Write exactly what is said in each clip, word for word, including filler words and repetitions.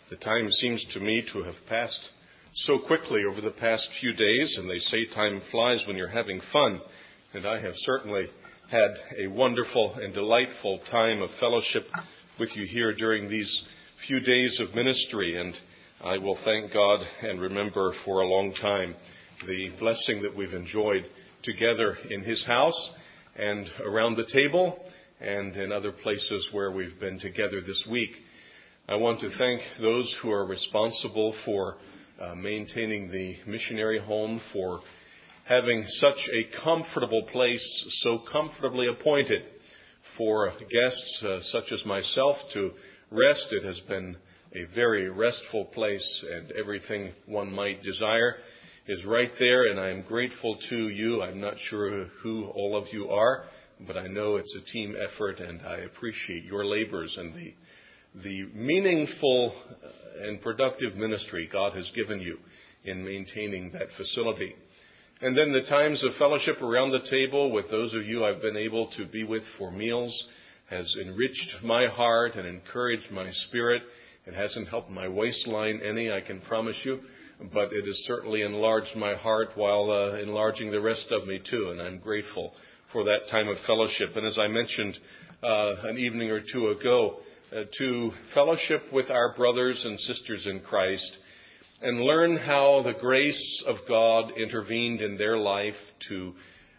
The time seems to me to have passed so quickly over the past few days, and they say time flies when you're having fun. And I have certainly had a wonderful and delightful time of fellowship with you here during these few days of ministry. And I will thank God and remember for a long time the blessing that we've enjoyed together in His house and around the table and in other places where we've been together this week. I want to thank those who are responsible for uh, maintaining the missionary home, for having such a comfortable place, so comfortably appointed for guests uh, such as myself to rest. It has been a very restful place, and everything one might desire is right there, and I am grateful to you. I'm not sure who all of you are, but I know it's a team effort, and I appreciate your labors and the the meaningful and productive ministry God has given you in maintaining that facility. And then the times of fellowship around the table with those of you I've been able to be with for meals has enriched my heart and encouraged my spirit. It hasn't helped my waistline any, I can promise you, but it has certainly enlarged my heart while uh, enlarging the rest of me too, and I'm grateful for that time of fellowship. And as I mentioned uh, an evening or two ago, uh, to fellowship with our brothers and sisters in Christ and learn how the grace of God intervened in their life to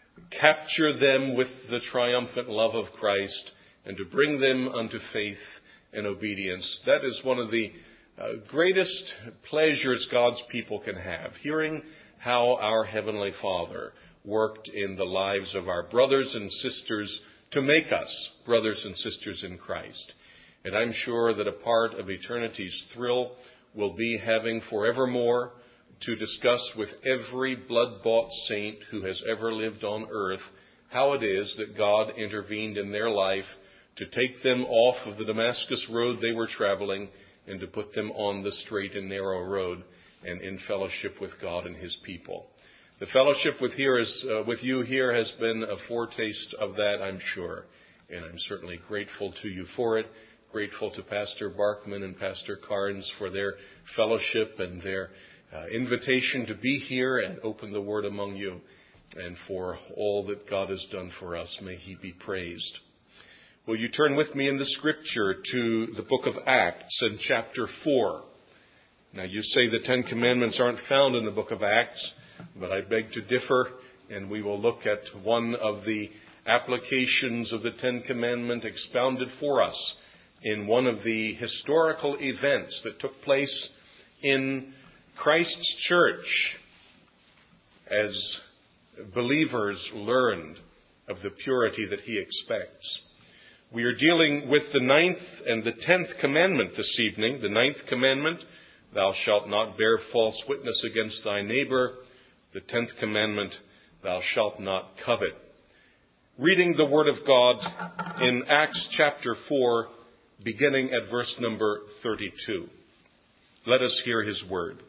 capture them with the triumphant love of Christ and to bring them unto faith and obedience. That is one of the uh, greatest pleasures God's people can have, hearing how our Heavenly Father worked in the lives of our brothers and sisters to make us brothers and sisters in Christ. And I'm sure that a part of eternity's thrill will be having forevermore to discuss with every blood-bought saint who has ever lived on earth how it is that God intervened in their life to take them off of the Damascus road they were traveling and to put them on the straight and narrow road and in fellowship with God and His people. The fellowship with here is uh, with you here has been a foretaste of that, I'm sure, and I'm certainly grateful to you for it. Grateful to Pastor Barkman and Pastor Carnes for their fellowship and their uh, invitation to be here and open the Word among you, and for all that God has done for us. May He be praised. Will you turn with me in the Scripture to the book of Acts and chapter four? Now, you say the Ten Commandments aren't found in the book of Acts, but I beg to differ, and we will look at one of the applications of the Ten Commandments expounded for us in one of the historical events that took place in Christ's church as believers learned of the purity that He expects. We are dealing with the ninth and the tenth commandment this evening. The ninth commandment, thou shalt not bear false witness against thy neighbor. The tenth commandment, thou shalt not covet. Reading the Word of God in Acts chapter four, beginning at verse number thirty-two. Let us hear His word.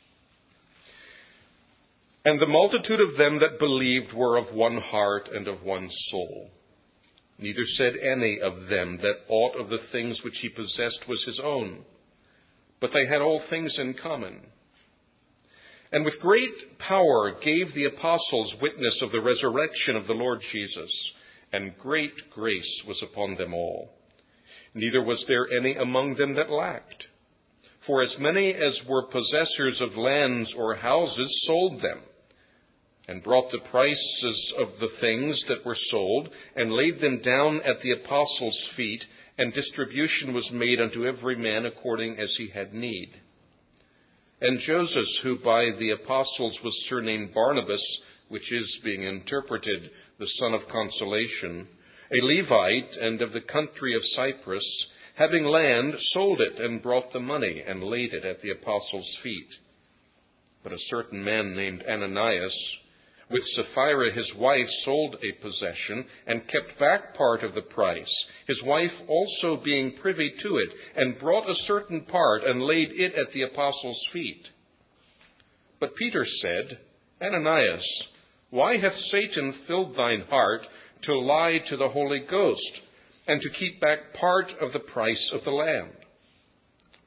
And the multitude of them that believed were of one heart and of one soul. Neither said any of them that aught of the things which he possessed was his own, but they had all things in common. And with great power gave the apostles witness of the resurrection of the Lord Jesus, and great grace was upon them all. Neither was there any among them that lacked. For as many as were possessors of lands or houses sold them, and brought the prices of the things that were sold, and laid them down at the apostles' feet, and distribution was made unto every man according as he had need. And Joseph, who by the apostles was surnamed Barnabas, which is, being interpreted, the son of consolation, a Levite, and of the country of Cyprus, having land, sold it, and brought the money, and laid it at the apostles' feet. But a certain man named Ananias, with Sapphira his wife, sold a possession, and kept back part of the price, his wife also being privy to it, and brought a certain part, and laid it at the apostles' feet. But Peter said, Ananias, why hath Satan filled thine heart to lie to the Holy Ghost, and to keep back part of the price of the land?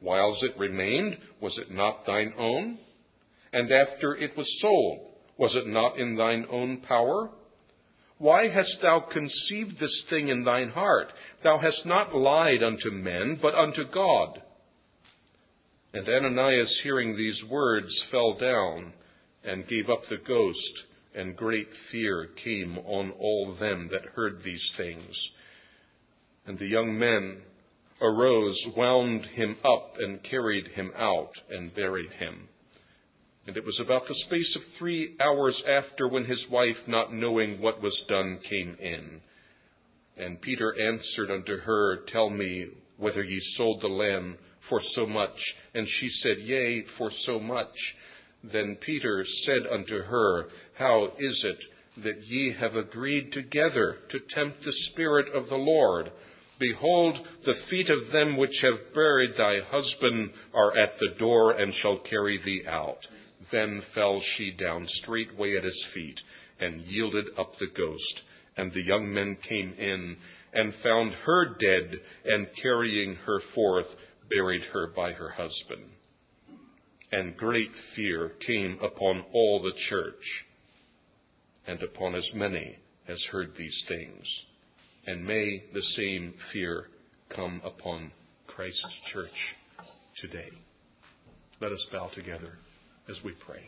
Whiles it remained, was it not thine own? And after it was sold, was it not in thine own power? Why hast thou conceived this thing in thine heart? Thou hast not lied unto men, but unto God. And Ananias, hearing these words, fell down and gave up the ghost, and great fear came on all them that heard these things. And the young men arose, wound him up, and carried him out, and buried him. And it was about the space of three hours after, when his wife, not knowing what was done, came in. And Peter answered unto her, Tell me whether ye sold the land for so much. And she said, Yea, for so much. Then Peter said unto her, How is it that ye have agreed together to tempt the Spirit of the Lord? Behold, the feet of them which have buried thy husband are at the door, and shall carry thee out. Then fell she down straightway at his feet, and yielded up the ghost. And the young men came in, and found her dead, and carrying her forth, buried her by her husband. And great fear came upon all the church, and upon as many as heard these things. And may the same fear come upon Christ's church today. Let us bow together as we pray.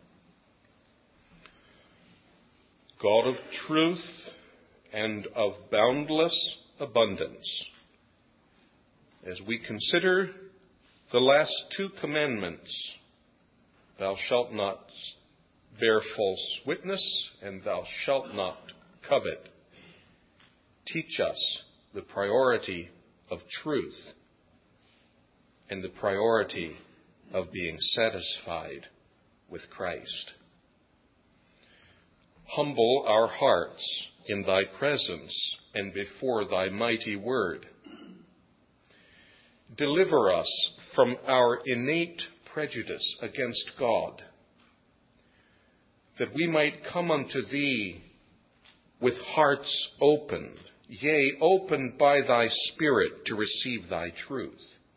God of truth and of boundless abundance, as we consider the last two commandments, thou shalt not bear false witness, and thou shalt not covet, teach us the priority of truth and the priority of being satisfied with Christ. Humble our hearts in thy presence and before thy mighty word. Deliver us from our innate prejudice against God, that we might come unto thee with hearts opened, yea, opened by thy Spirit to receive thy truth.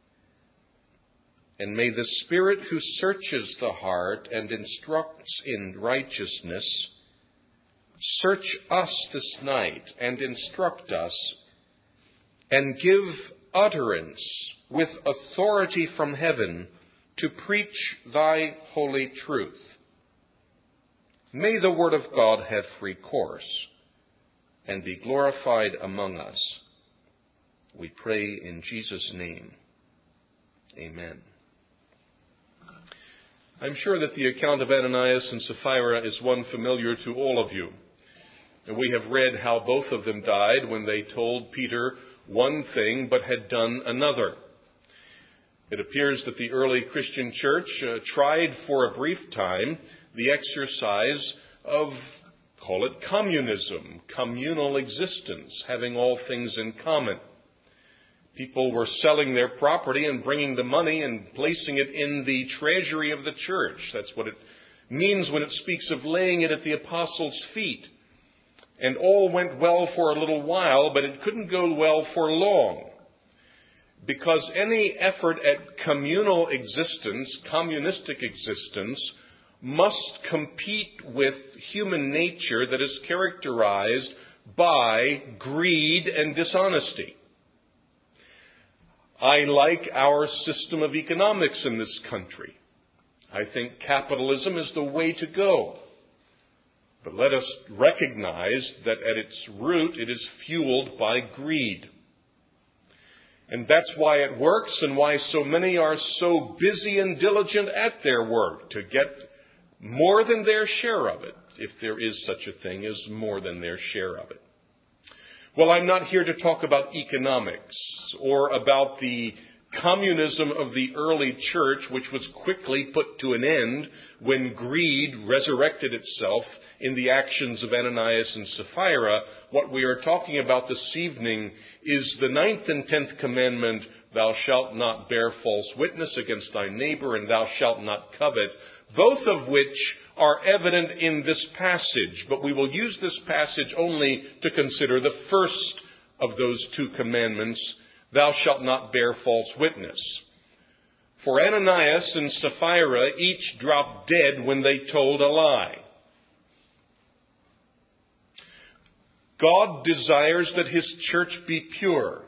And may the Spirit who searches the heart and instructs in righteousness search us this night and instruct us, and give utterance with authority from heaven to preach thy holy truth. May the word of God have free course and be glorified among us. We pray in Jesus' name. Amen. I'm sure that the account of Ananias and Sapphira is one familiar to all of you. And we have read how both of them died when they told Peter one thing but had done another. It appears that the early Christian church uh, tried for a brief time the exercise of, call it communism, communal existence, having all things in common. People were selling their property and bringing the money and placing it in the treasury of the church. That's what it means when it speaks of laying it at the apostles' feet. And all went well for a little while, but it couldn't go well for long. Because any effort at communal existence, communistic existence, must compete with human nature that is characterized by greed and dishonesty. I like our system of economics in this country. I think capitalism is the way to go. But let us recognize that at its root it is fueled by greed. And that's why it works and why so many are so busy and diligent at their work to get more than their share of it, if there is such a thing as more than their share of it. Well, I'm not here to talk about economics or about the communism of the early church, which was quickly put to an end when greed resurrected itself in the actions of Ananias and Sapphira. What we are talking about this evening is the ninth and tenth commandment, thou shalt not bear false witness against thy neighbor, and thou shalt not covet, both of which are evident in this passage. But we will use this passage only to consider the first of those two commandments, thou shalt not bear false witness. For Ananias and Sapphira each dropped dead when they told a lie. God desires that His church be pure.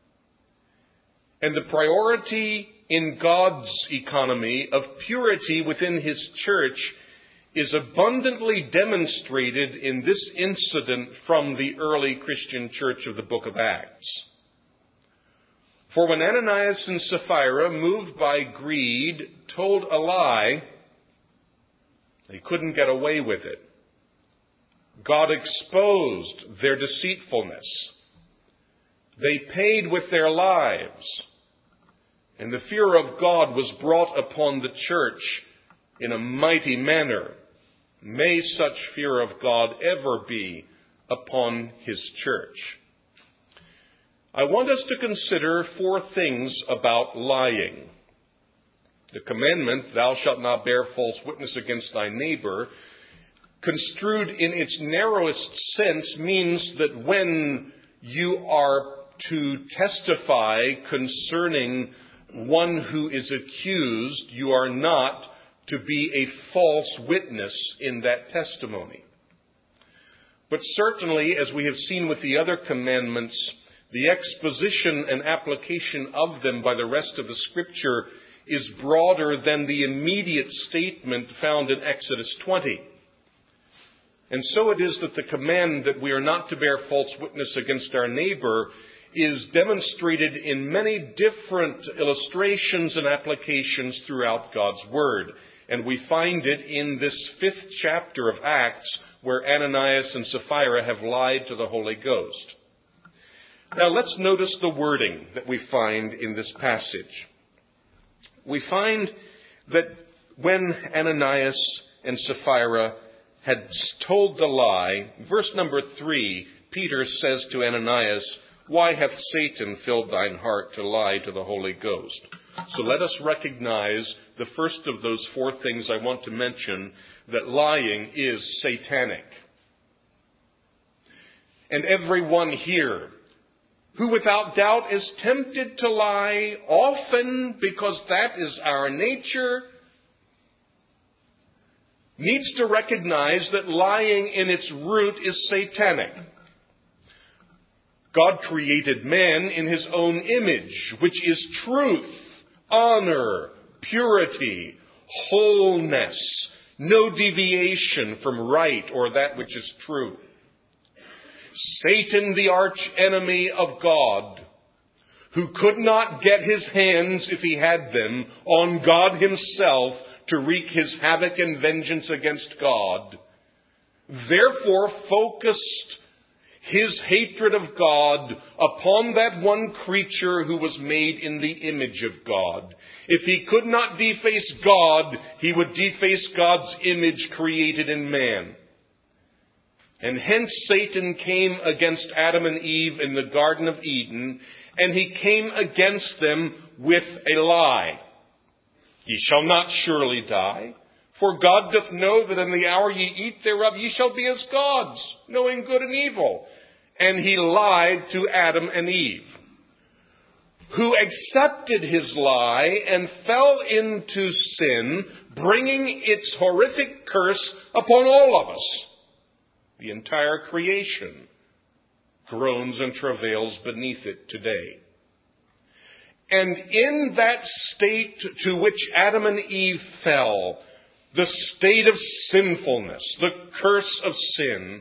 And the priority in God's economy of purity within His church is abundantly demonstrated in this incident from the early Christian church of the book of Acts. For when Ananias and Sapphira, moved by greed, told a lie, they couldn't get away with it. God exposed their deceitfulness. They paid with their lives. And the fear of God was brought upon the church in a mighty manner. May such fear of God ever be upon His church. I want us to consider four things about lying. The commandment, thou shalt not bear false witness against thy neighbor, construed in its narrowest sense, means that when you are to testify concerning one who is accused, you are not to be a false witness in that testimony. But certainly, as we have seen with the other commandments, the exposition and application of them by the rest of the Scripture is broader than the immediate statement found in Exodus twenty. And so it is that the command that we are not to bear false witness against our neighbor is demonstrated in many different illustrations and applications throughout God's Word. And we find it in this fifth chapter of Acts, where Ananias and Sapphira have lied to the Holy Ghost. Now let's notice the wording that we find in this passage. We find that when Ananias and Sapphira had told the lie, verse number three, Peter says to Ananias, "Why hath Satan filled thine heart to lie to the Holy Ghost?" So let us recognize the first of those four things I want to mention, that lying is satanic. And everyone here who without doubt is tempted to lie, often because that is our nature, needs to recognize that lying in its root is satanic. God created man in His own image, which is truth, honor, purity, wholeness, no deviation from right or that which is true. Satan, the arch enemy of God, who could not get his hands, if he had them, on God Himself to wreak his havoc and vengeance against God, therefore focused his hatred of God upon that one creature who was made in the image of God. If he could not deface God, he would deface God's image created in man. And hence Satan came against Adam and Eve in the Garden of Eden, and he came against them with a lie. Ye shall not surely die, for God doth know that in the hour ye eat thereof ye shall be as gods, knowing good and evil. And he lied to Adam and Eve, who accepted his lie and fell into sin, bringing its horrific curse upon all of us. The entire creation groans and travails beneath it today. And in that state to which Adam and Eve fell, the state of sinfulness, the curse of sin,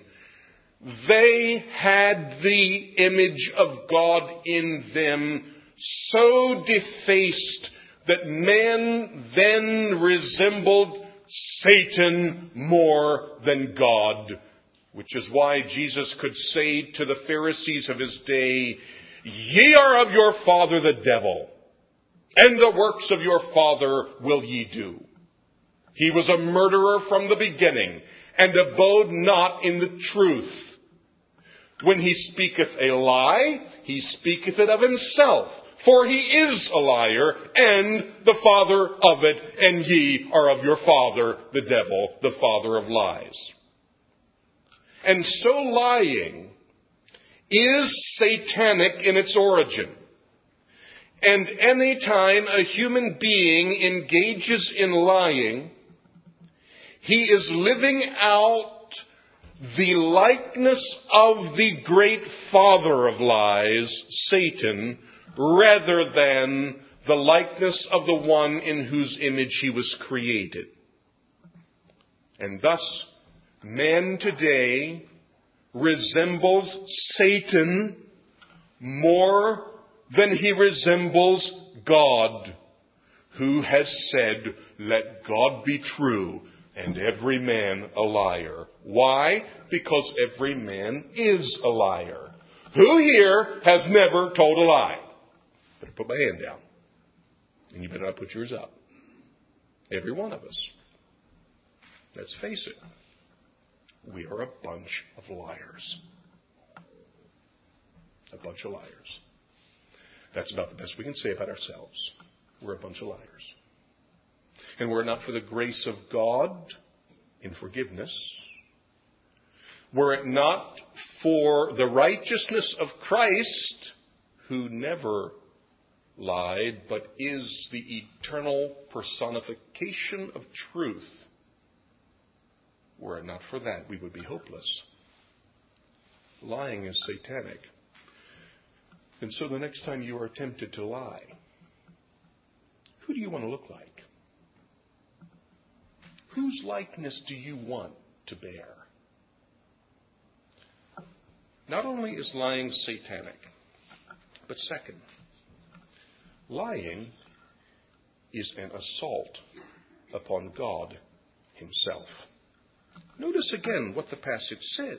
they had the image of God in them so defaced that man then resembled Satan more than God. Which is why Jesus could say to the Pharisees of his day, "Ye are of your father the devil, and the works of your father will ye do." He was a murderer from the beginning, and abode not in the truth. When he speaketh a lie, he speaketh it of himself, for he is a liar, and the father of it, and ye are of your father the devil, the father of lies. And so lying is satanic in its origin. And any time a human being engages in lying, he is living out the likeness of the great father of lies, Satan, rather than the likeness of the one in whose image he was created. And thus, man today resembles Satan more than he resembles God, who has said, "Let God be true, and every man a liar." Why? Because every man is a liar. Who here has never told a lie? Better put my hand down. And you better not put yours up. Every one of us. Let's face it. We are a bunch of liars. A bunch of liars. That's about the best we can say about ourselves. We're a bunch of liars. And were it not for the grace of God in forgiveness, were it not for the righteousness of Christ, who never lied, but is the eternal personification of truth, were it not for that, we would be hopeless. Lying is satanic. And so the next time you are tempted to lie, who do you want to look like? Whose likeness do you want to bear? Not only is lying satanic, but second, lying is an assault upon God himself. Notice again what the passage says.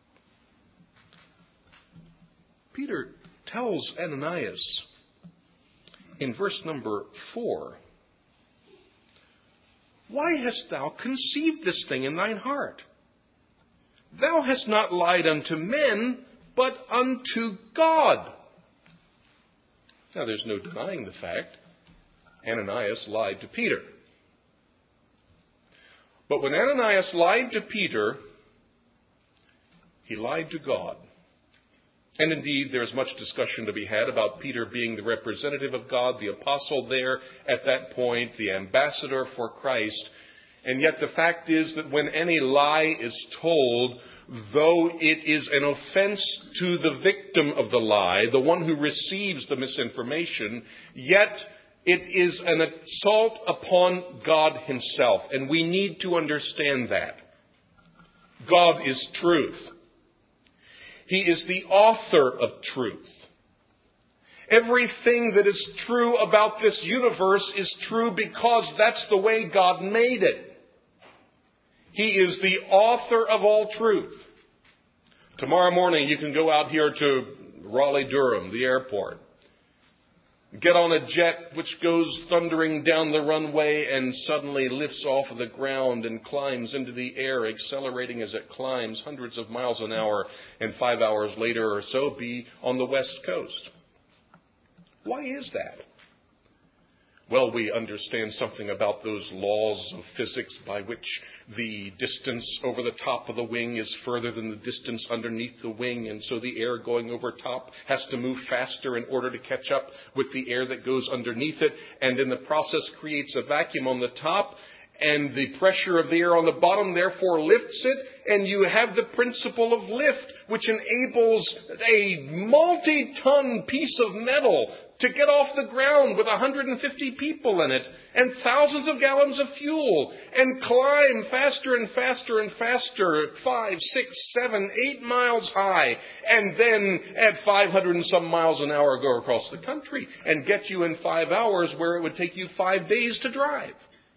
Peter tells Ananias in verse number four, "Why hast thou conceived this thing in thine heart? Thou hast not lied unto men, but unto God." Now, there's no denying the fact Ananias lied to Peter. But when Ananias lied to Peter, he lied to God. And indeed, there's much discussion to be had about Peter being the representative of God, the apostle there at that point, the ambassador for Christ. And yet the fact is that when any lie is told, though it is an offense to the victim of the lie, the one who receives the misinformation, yet it is an assault upon God himself. And we need to understand that. God is truth. He is the author of truth. Everything that is true about this universe is true because that's the way God made it. He is the author of all truth. Tomorrow morning you can go out here to Raleigh-Durham, the airport. Get on a jet which goes thundering down the runway and suddenly lifts off of the ground and climbs into the air, accelerating as it climbs hundreds of miles an hour, and five hours later or so be on the West Coast. Why is that? Well, we understand something about those laws of physics by which the distance over the top of the wing is further than the distance underneath the wing, and so the air going over top has to move faster in order to catch up with the air that goes underneath it, and in the process creates a vacuum on the top, and the pressure of the air on the bottom therefore lifts it, and you have the principle of lift, which enables a multi-ton piece of metal to get off the ground with one hundred fifty people in it and thousands of gallons of fuel and climb faster and faster and faster, five, six, seven, eight miles high, and then at five hundred and some miles an hour go across the country and get you in five hours where it would take you five days to drive.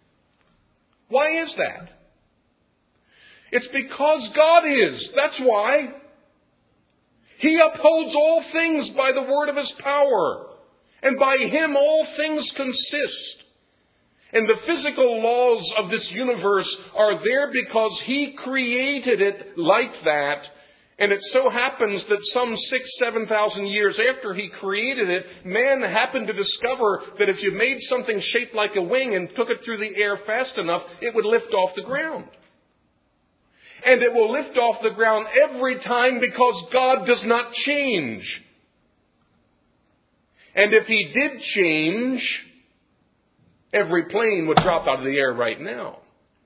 Why is that? It's because God is. That's why. He upholds all things by the word of his power. And by him all things consist. And the physical laws of this universe are there because he created it like that. And it so happens that some six, seven thousand years after he created it, man happened to discover that if you made something shaped like a wing and took it through the air fast enough, it would lift off the ground. And it will lift off the ground every time because God does not change. And if he did change, every plane would drop out of the air right now.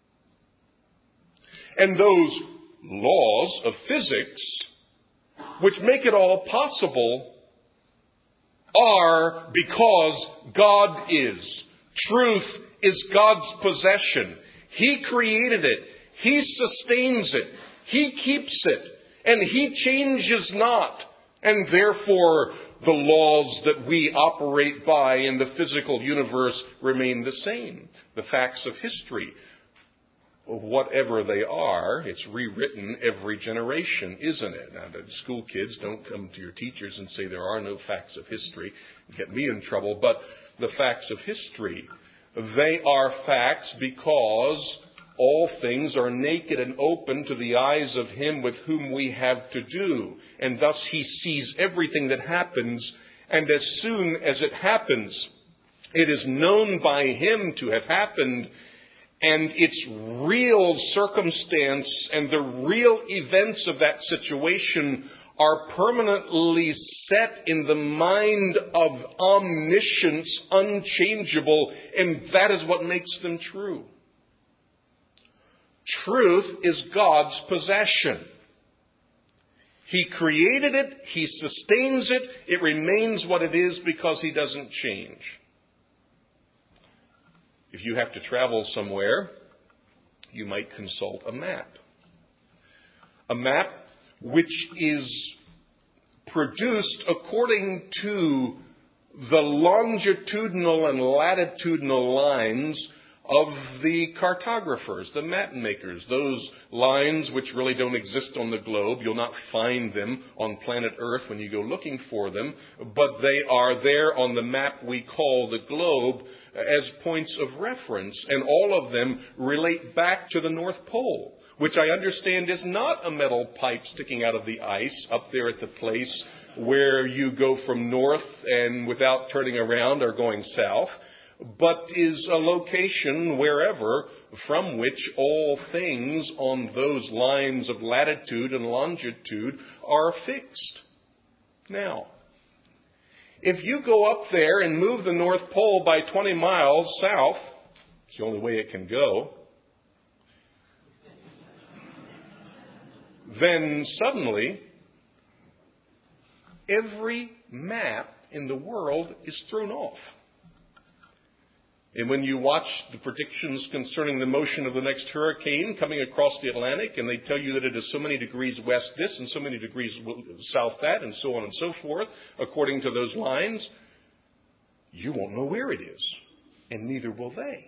And those laws of physics, which make it all possible, are because God is. Truth is God's possession. He created it. He sustains it. He keeps it. And He changes not. And therefore, the laws that we operate by in the physical universe remain the same. The facts of history, whatever they are, it's rewritten every generation, isn't it? Now, the school kids, don't come to your teachers and say there are no facts of history. Get me in trouble. But the facts of history, they are facts because all things are naked and open to the eyes of Him with whom we have to do. And thus He sees everything that happens. And as soon as it happens, it is known by Him to have happened. And its real circumstance and the real events of that situation are permanently set in the mind of omniscience, unchangeable, and that is what makes them true. Truth is God's possession. He created it, He sustains it, it remains what it is because He doesn't change. If you have to travel somewhere, you might consult a map. A map which is produced according to the longitudinal and latitudinal lines of the cartographers, the map makers, those lines which really don't exist on the globe. You'll not find them on planet Earth when you go looking for them, but they are there on the map we call the globe as points of reference, and all of them relate back to the North Pole, which I understand is not a metal pipe sticking out of the ice up there at the place where you go from north and without turning around are going south, but is a location wherever from which all things on those lines of latitude and longitude are fixed. Now, if you go up there and move the North Pole by twenty miles south, it's the only way it can go, then suddenly every map in the world is thrown off. And when you watch the predictions concerning the motion of the next hurricane coming across the Atlantic, and they tell you that it is so many degrees west this and so many degrees south that, and so on and so forth, according to those lines, you won't know where it is, and neither will they.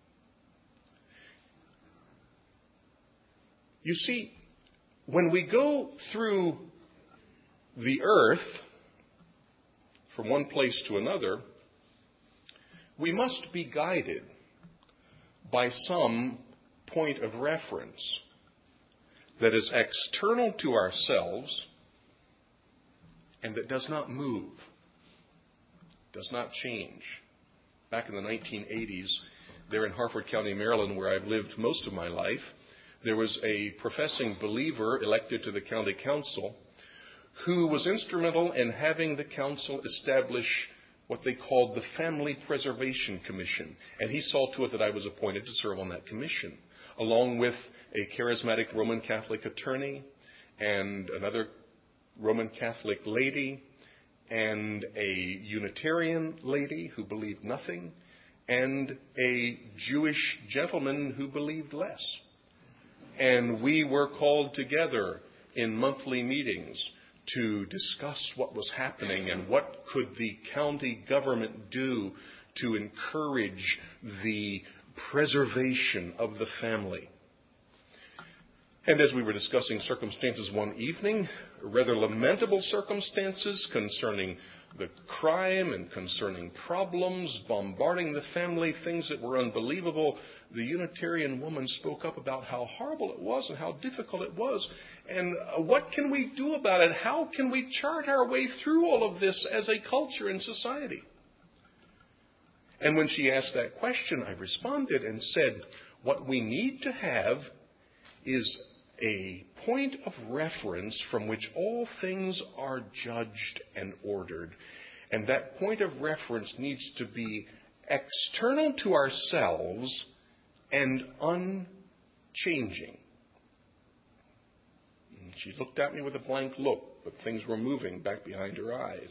You see, when we go through the earth from one place to another, we must be guided by some point of reference that is external to ourselves and that does not move, does not change. Back in the nineteen eighties, there in Harford County, Maryland, where I've lived most of my life, there was a professing believer elected to the county council who was instrumental in having the council establish what they called the Family Preservation Commission. And he saw to it that I was appointed to serve on that commission, along with a charismatic Roman Catholic attorney and another Roman Catholic lady and a Unitarian lady who believed nothing and a Jewish gentleman who believed less. And we were called together in monthly meetings to discuss what was happening and what could the county government do to encourage the preservation of the family. And as we were discussing circumstances one evening, rather lamentable circumstances concerning the crime and concerning problems bombarding the family, things that were unbelievable, the Unitarian woman spoke up about how horrible it was and how difficult it was. And what can we do about it? How can we chart our way through all of this as a culture and society? And when she asked that question, I responded and said, what we need to have is a point of reference from which all things are judged and ordered. And that point of reference needs to be external to ourselves and unchanging. And she looked at me with a blank look, but things were moving back behind her eyes.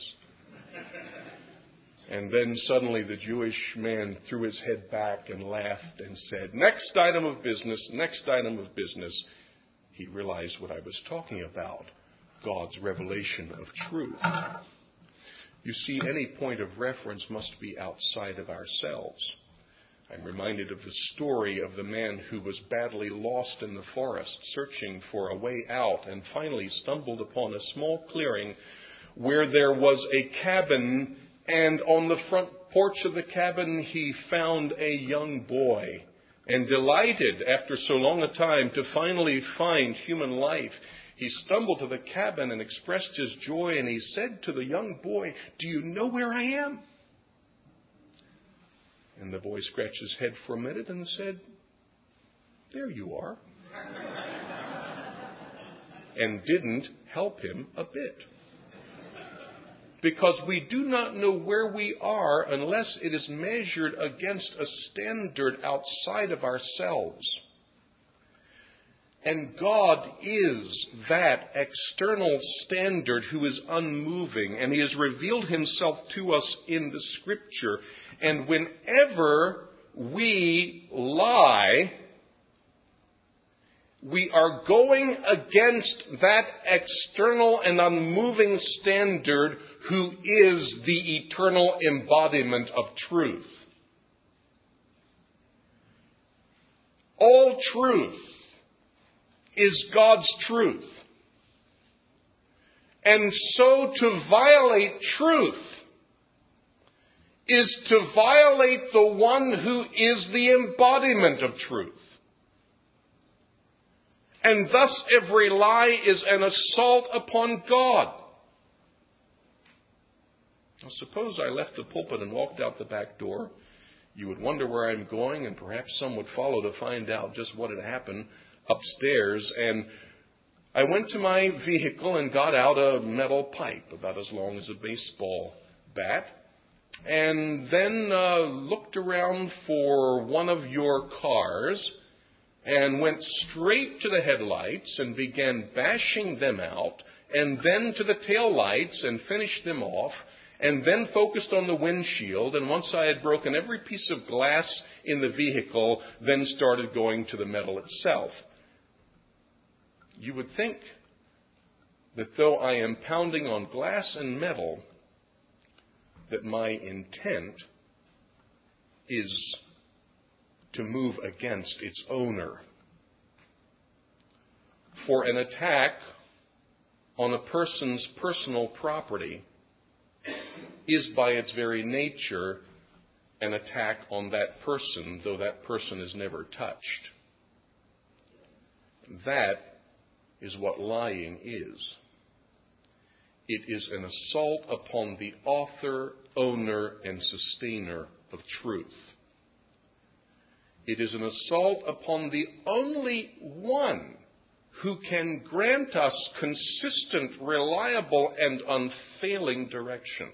And then suddenly the Jewish man threw his head back and laughed and said, "Next item of business, next item of business." He realized what I was talking about, God's revelation of truth. You see, any point of reference must be outside of ourselves. I'm reminded of the story of the man who was badly lost in the forest, searching for a way out, and finally stumbled upon a small clearing where there was a cabin, and on the front porch of the cabin he found a young boy. And delighted, after so long a time, to finally find human life, he stumbled to the cabin and expressed his joy, and he said to the young boy, "Do you know where I am?" And the boy scratched his head for a minute and said, "There you are." And didn't help him a bit. Because we do not know where we are unless it is measured against a standard outside of ourselves. And God is that external standard who is unmoving, and He has revealed Himself to us in the Scripture. And whenever we lie, we are going against that external and unmoving standard who is the eternal embodiment of truth. All truth is God's truth. And so to violate truth is to violate the one who is the embodiment of truth. And thus every lie is an assault upon God. Now, suppose I left the pulpit and walked out the back door. You would wonder where I'm going, and perhaps some would follow to find out just what had happened upstairs. And I went to my vehicle and got out a metal pipe about as long as a baseball bat, and then uh, looked around for one of your cars and went straight to the headlights and began bashing them out, and then to the tail lights and finished them off, and then focused on the windshield, and once I had broken every piece of glass in the vehicle, then started going to the metal itself. You would think that though I am pounding on glass and metal, that my intent is to move against its owner. For an attack on a person's personal property is by its very nature an attack on that person, though that person is never touched. That is what lying is. It is an assault upon the author, owner, and sustainer of truth. It is an assault upon the only one who can grant us consistent, reliable, and unfailing direction.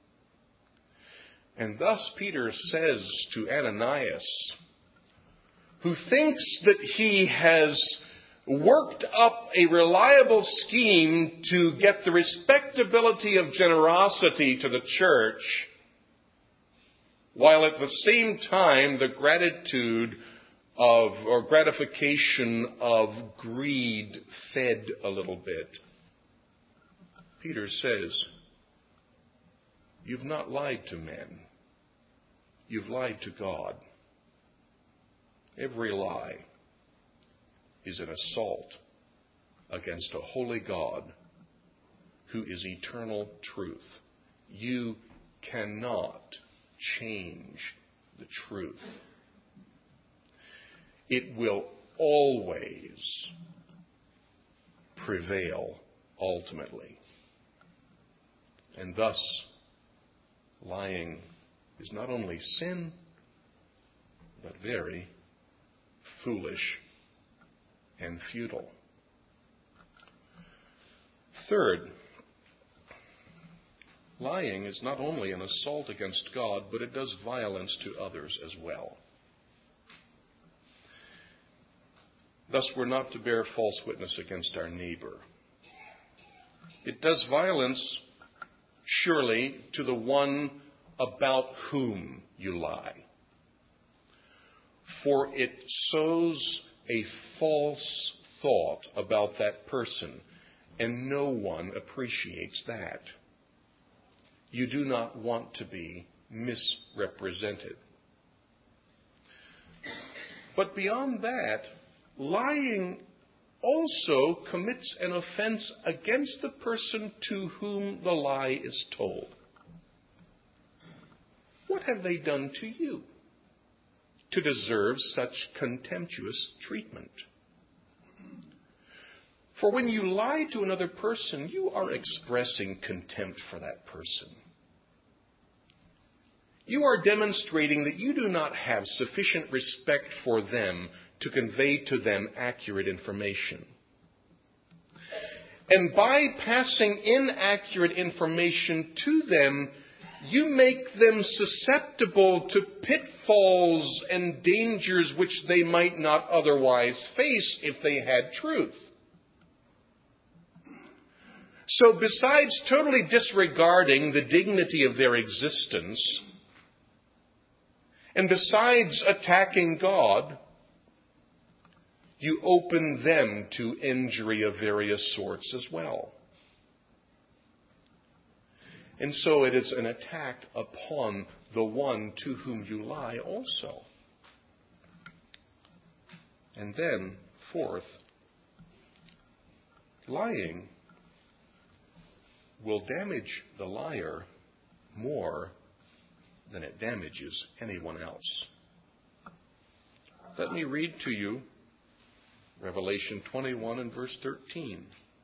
And thus Peter says to Ananias, who thinks that he has worked up a reliable scheme to get the respectability of generosity to the church, while at the same time the gratitude of, or gratification of greed fed a little bit. Peter says, you've not lied to men. You've lied to God. Every lie is an assault against a holy God who is eternal truth. You cannot change the truth. It will always prevail ultimately. And thus, lying is not only sin, but very foolish and futile. Third, lying is not only an assault against God, but it does violence to others as well. Thus, we're not to bear false witness against our neighbor. It does violence, surely, to the one about whom you lie. For it sows a false thought about that person, and no one appreciates that. You do not want to be misrepresented. But beyond that, lying also commits an offense against the person to whom the lie is told. What have they done to you to deserve such contemptuous treatment? For when you lie to another person, you are expressing contempt for that person. You are demonstrating that you do not have sufficient respect for them to convey to them accurate information. And by passing inaccurate information to them, you make them susceptible to pitfalls and dangers which they might not otherwise face if they had truth. So besides totally disregarding the dignity of their existence, and besides attacking God, you open them to injury of various sorts as well. And so it is an attack upon the one to whom you lie also. And then, fourth, lying will damage the liar more than it damages anyone else. Let me read to you Revelation twenty-one and verse thirteen.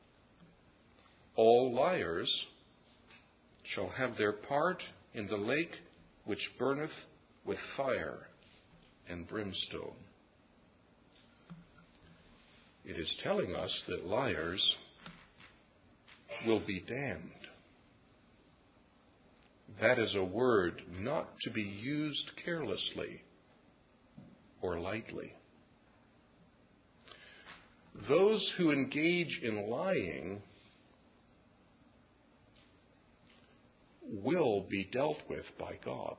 All liars shall have their part in the lake which burneth with fire and brimstone. It is telling us that liars will be damned. That is a word not to be used carelessly or lightly. Those who engage in lying will be dealt with by God.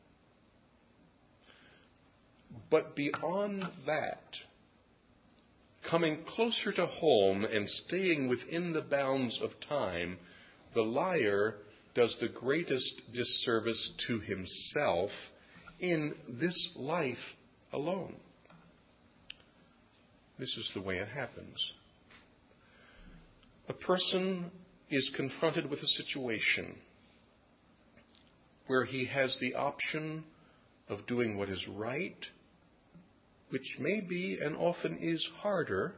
But beyond that, coming closer to home and staying within the bounds of time, the liar does the greatest disservice to himself in this life alone. This is the way it happens. A person is confronted with a situation where he has the option of doing what is right, which may be and often is harder,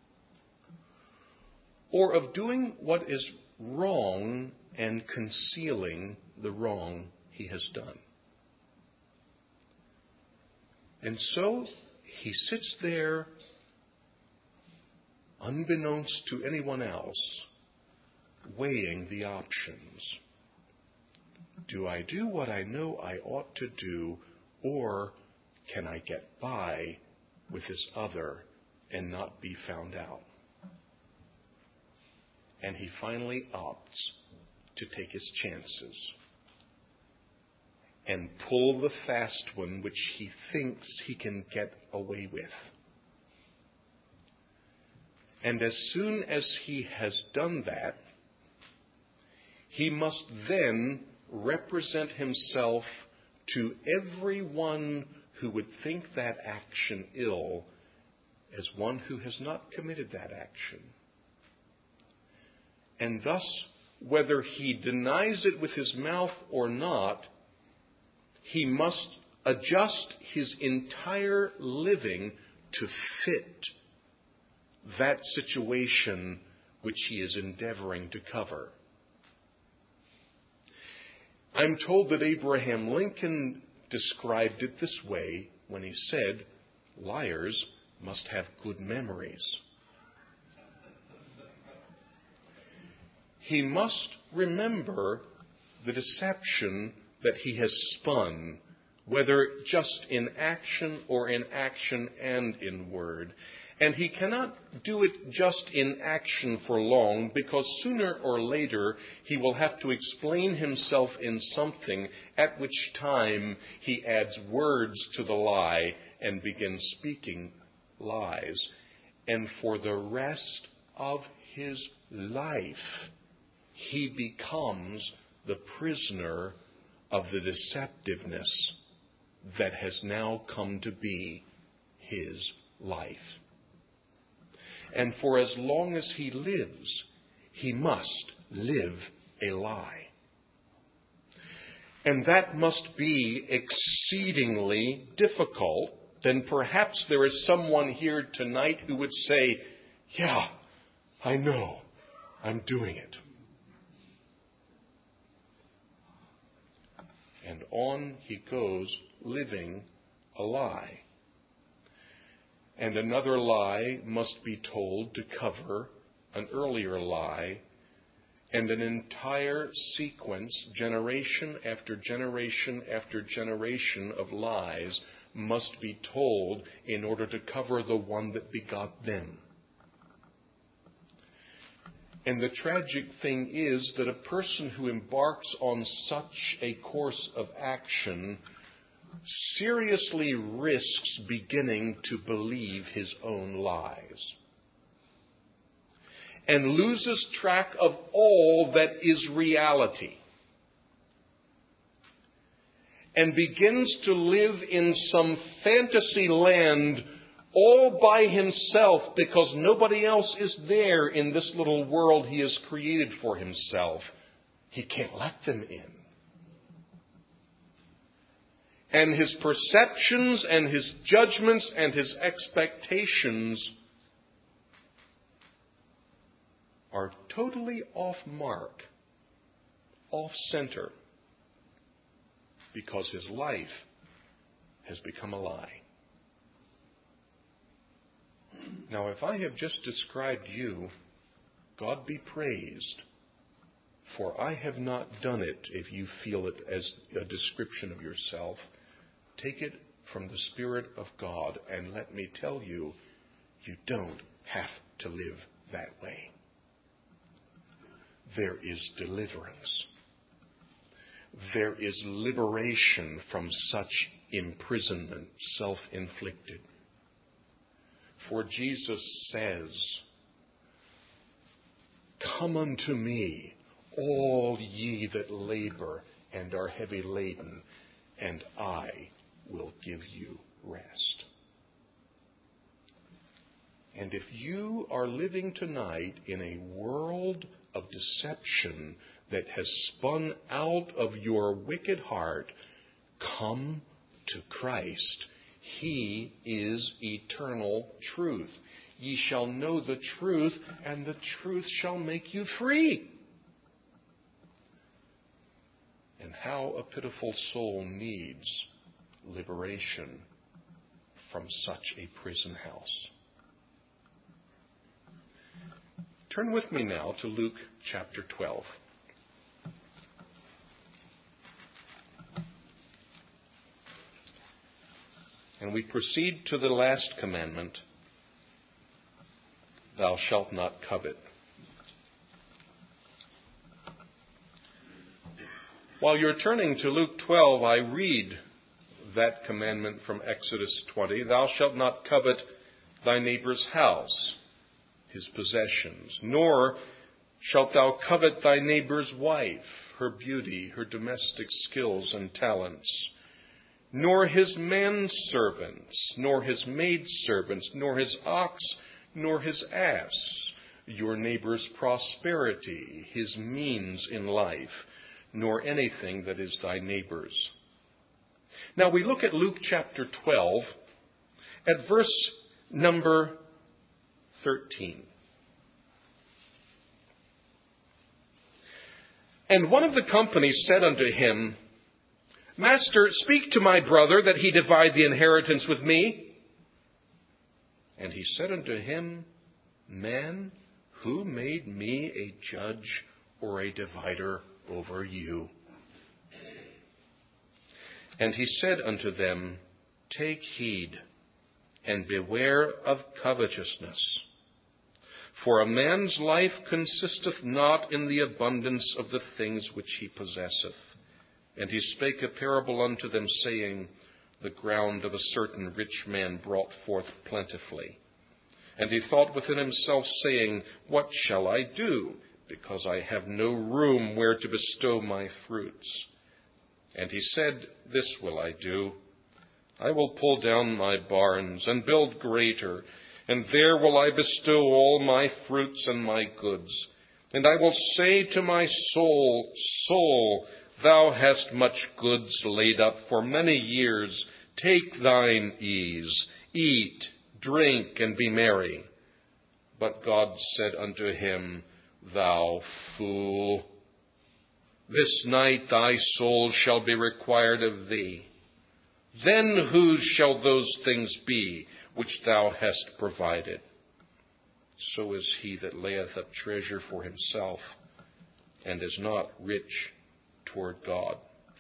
or of doing what is wrong and concealing the wrong he has done. And so he sits there, unbeknownst to anyone else, weighing the options. Do I do what I know I ought to do, or can I get by with this other and not be found out? And he finally opts to take his chances and pull the fast one which he thinks he can get away with. And as soon as he has done that, he must then represent himself to everyone who would think that action ill as one who has not committed that action. And thus, whether he denies it with his mouth or not, he must adjust his entire living to fit that situation which he is endeavoring to cover. I'm told that Abraham Lincoln described it this way when he said, liars must have good memories. He must remember the deception that he has spun, whether just in action or in action and in word. And he cannot do it just in action for long, because sooner or later he will have to explain himself in something, at which time he adds words to the lie and begins speaking lies. And for the rest of his life, he becomes the prisoner of the deceptiveness that has now come to be his life. And for as long as he lives, he must live a lie. And that must be exceedingly difficult. Then perhaps there is someone here tonight who would say, yeah, I know, I'm doing it. And on he goes, living a lie. And another lie must be told to cover an earlier lie, and an entire sequence, generation after generation after generation of lies, must be told in order to cover the one that begot them. And the tragic thing is that a person who embarks on such a course of action seriously risks beginning to believe his own lies and loses track of all that is reality and begins to live in some fantasy land all by himself, because nobody else is there in this little world he has created for himself. He can't let them in. And his perceptions and his judgments and his expectations are totally off mark, off center, because his life has become a lie. Now, if I have just described you, God be praised, for I have not done it. If you feel it as a description of yourself, take it from the Spirit of God, and let me tell you, you don't have to live that way. There is deliverance. There is liberation from such imprisonment, self-inflicted. For Jesus says, "Come unto me, all ye that labor and are heavy laden, and I will give you rest." And if you are living tonight in a world of deception that has spun out of your wicked heart, come to Christ. He is eternal truth. Ye shall know the truth, and the truth shall make you free. And how a pitiful soul needs liberation from such a prison house. Turn with me now to Luke chapter twelve. And we proceed to the last commandment, thou shalt not covet. While you're turning to Luke twelve, I read that commandment from Exodus twenty, thou shalt not covet thy neighbor's house, his possessions, nor shalt thou covet thy neighbor's wife, her beauty, her domestic skills and talents, nor his manservants, nor his maidservants, nor his ox, nor his ass, your neighbor's prosperity, his means in life, nor anything that is thy neighbor's. Now we look at Luke chapter twelve at verse number thirteen. And one of the company said unto him, Master, speak to my brother that he divide the inheritance with me. And he said unto him, Man, who made me a judge or a divider over you? And he said unto them, Take heed, and beware of covetousness. For a man's life consisteth not in the abundance of the things which he possesseth. And he spake a parable unto them, saying, The ground of a certain rich man brought forth plentifully. And he thought within himself, saying, What shall I do, because I have no room where to bestow my fruits? And he said, This will I do. I will pull down my barns and build greater, and there will I bestow all my fruits and my goods. And I will say to my soul, Soul, thou hast much goods laid up for many years. Take thine ease, eat, drink, and be merry. But God said unto him, Thou fool, this night thy soul shall be required of thee. Then whose shall those things be which thou hast provided? So is he that layeth up treasure for himself, and is not rich toward God.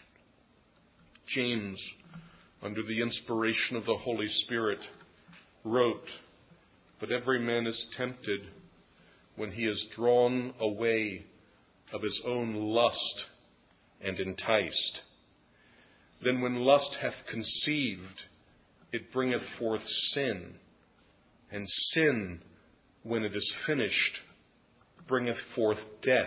James, under the inspiration of the Holy Spirit, wrote, But every man is tempted when he is drawn away of his own lust and enticed. Then when lust hath conceived, it bringeth forth sin. And sin, when it is finished, bringeth forth death.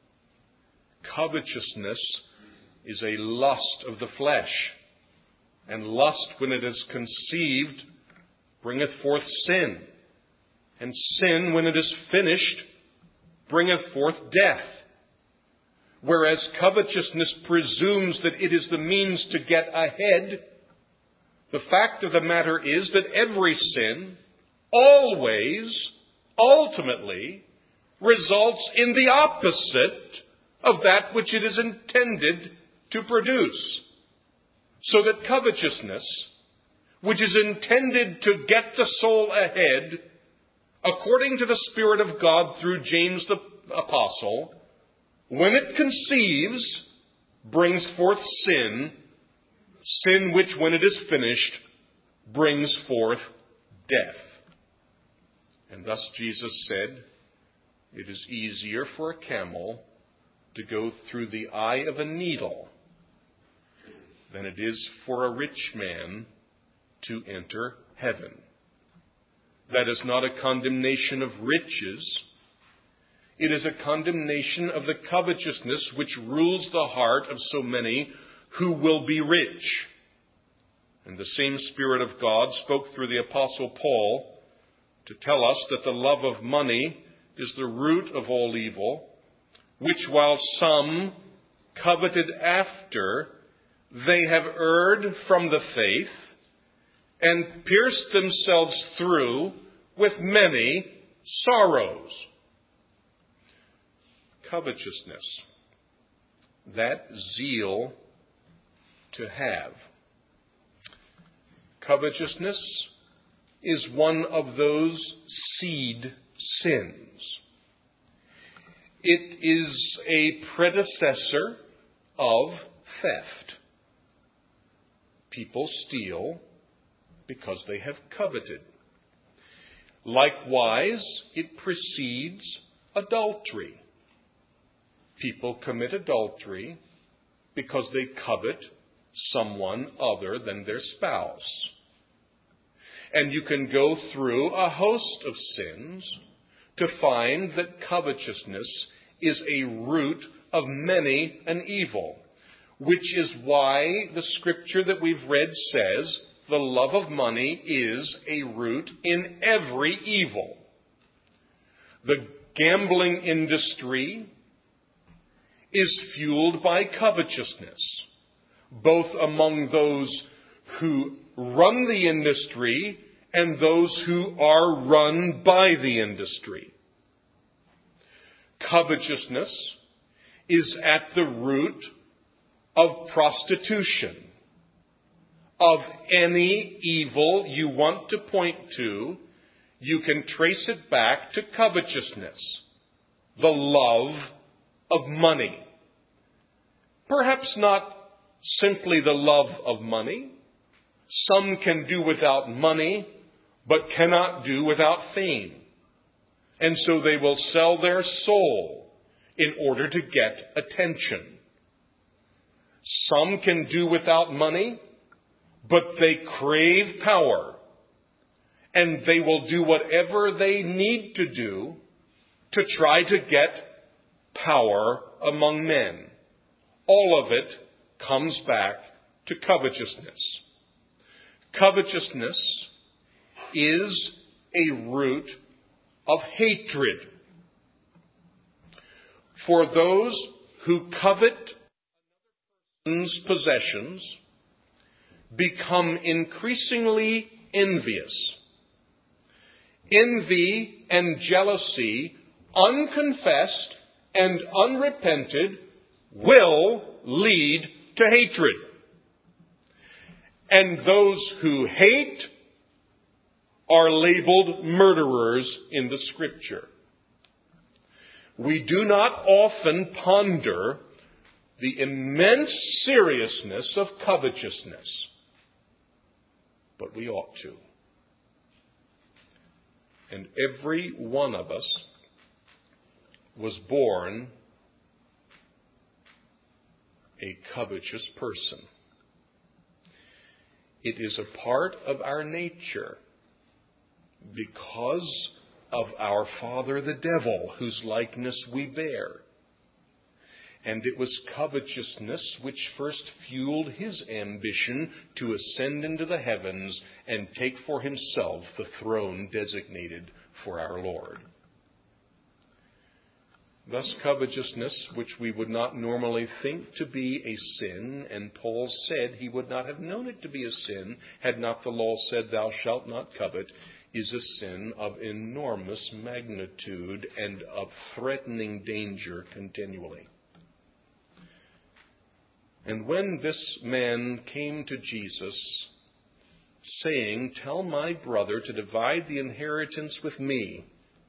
Covetousness is a lust of the flesh. And lust, when it is conceived, bringeth forth sin. And sin, when it is finished, bringeth forth death. Whereas covetousness presumes that it is the means to get ahead, the fact of the matter is that every sin always, ultimately, results in the opposite of that which it is intended to produce. So that covetousness, which is intended to get the soul ahead, according to the Spirit of God through James the Apostle, when it conceives, brings forth sin, sin which, when it is finished, brings forth death. And thus Jesus said, It is easier for a camel to go through the eye of a needle than it is for a rich man to enter heaven. That is not a condemnation of riches. It is a condemnation of the covetousness which rules the heart of so many who will be rich. And the same Spirit of God spoke through the Apostle Paul to tell us that the love of money is the root of all evil, which while some coveted after, they have erred from the faith and pierced themselves through with many sorrows. Covetousness, that zeal to have. Covetousness is one of those seed sins. It is a predecessor of theft. People steal because they have coveted. Likewise, it precedes adultery. People commit adultery because they covet someone other than their spouse. And you can go through a host of sins to find that covetousness is a root of many an evil, which is why the scripture that we've read says the love of money is a root in every evil. The gambling industry is fueled by covetousness, both among those who run the industry and those who are run by the industry. Covetousness is at the root of prostitution. Of any evil you want to point to, you can trace it back to covetousness, the love of money. Perhaps not simply the love of money. Some can do without money, but cannot do without fame. And so they will sell their soul in order to get attention. Some can do without money, but they crave power. And they will do whatever they need to do to try to get power among men. All of it comes back to covetousness. Covetousness is a root of hatred. For those who covet another person's possessions become increasingly envious. Envy and jealousy, unconfessed and unrepented, will lead to hatred. And those who hate are labeled murderers in the Scripture. We do not often ponder the immense seriousness of covetousness, but we ought to. And every one of us was born a covetous person. It is a part of our nature because of our father the devil, whose likeness we bear. And it was covetousness which first fueled his ambition to ascend into the heavens and take for himself the throne designated for our Lord. Thus covetousness, which we would not normally think to be a sin, and Paul said he would not have known it to be a sin had not the law said, "Thou shalt not covet," is a sin of enormous magnitude and of threatening danger continually. And when this man came to Jesus, saying, "Tell my brother to divide the inheritance with me,"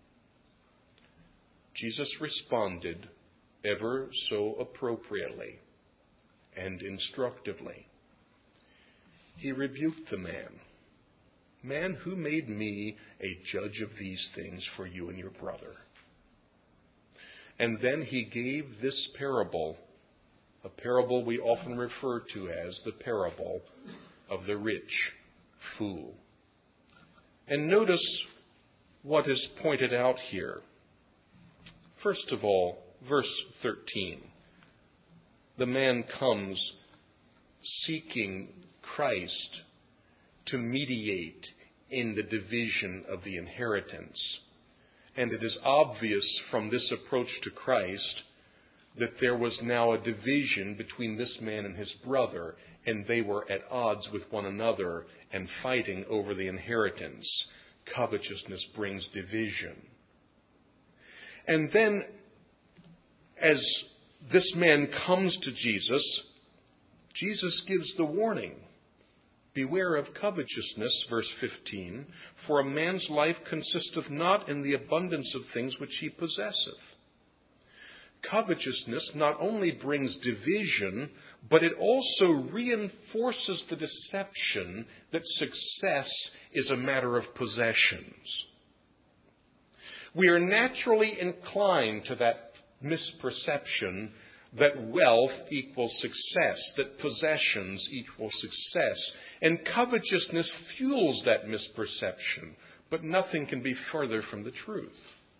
Jesus responded ever so appropriately and instructively. He rebuked the man. "Man, who made me a judge of these things for you and your brother?" And then he gave this parable, a parable we often refer to as the parable of the rich fool. And notice what is pointed out here. First of all, verse thirteen. The man comes seeking Christ to mediate in the division of the inheritance. And it is obvious from this approach to Christ that there was now a division between this man and his brother, and they were at odds with one another and fighting over the inheritance. Covetousness brings division. And then, as this man comes to Jesus, Jesus gives the warning. "Beware of covetousness," verse fifteen, "for a man's life consisteth not in the abundance of things which he possesseth." Covetousness not only brings division, but it also reinforces the deception that success is a matter of possessions. We are naturally inclined to that misperception that wealth equals success, that possessions equal success. And covetousness fuels that misperception, but nothing can be further from the truth.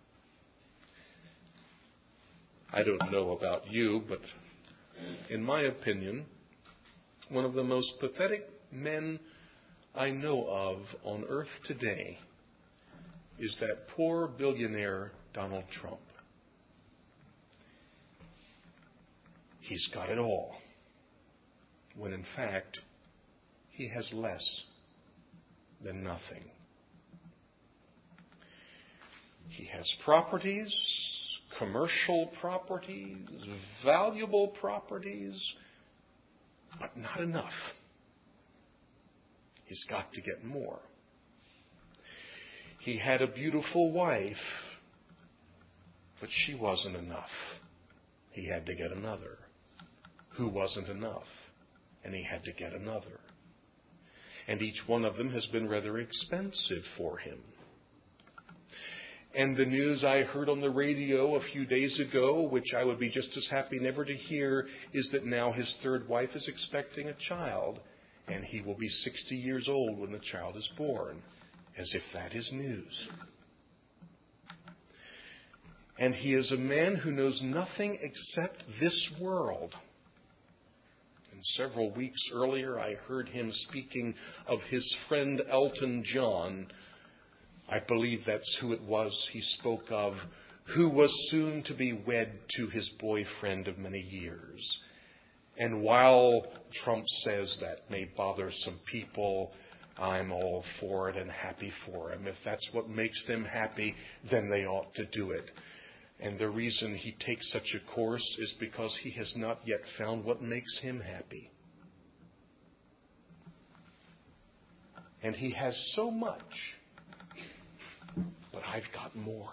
I don't know about you, but in my opinion, one of the most pathetic men I know of on earth today is that poor billionaire Donald Trump. He's got it all, when in fact he has less than nothing. He has properties, commercial properties, valuable properties, but not enough. He's got to get more. He had a beautiful wife, but she wasn't enough. He had to get another, who wasn't enough. and he had to get another. And each one of them has been rather expensive for him. And the news I heard on the radio a few days ago, which I would be just as happy never to hear, is that now his third wife is expecting a child, and he will be sixty years old when the child is born, as if that is news. And he is a man who knows nothing except this world. And several weeks earlier, I heard him speaking of his friend Elton John. I believe that's who it was he spoke of, who was soon to be wed to his boyfriend of many years. And while Trump says that may bother some people, I'm all for it and happy for him. If that's what makes them happy, then they ought to do it. And the reason he takes such a course is because he has not yet found what makes him happy. And he has so much, but I've got more.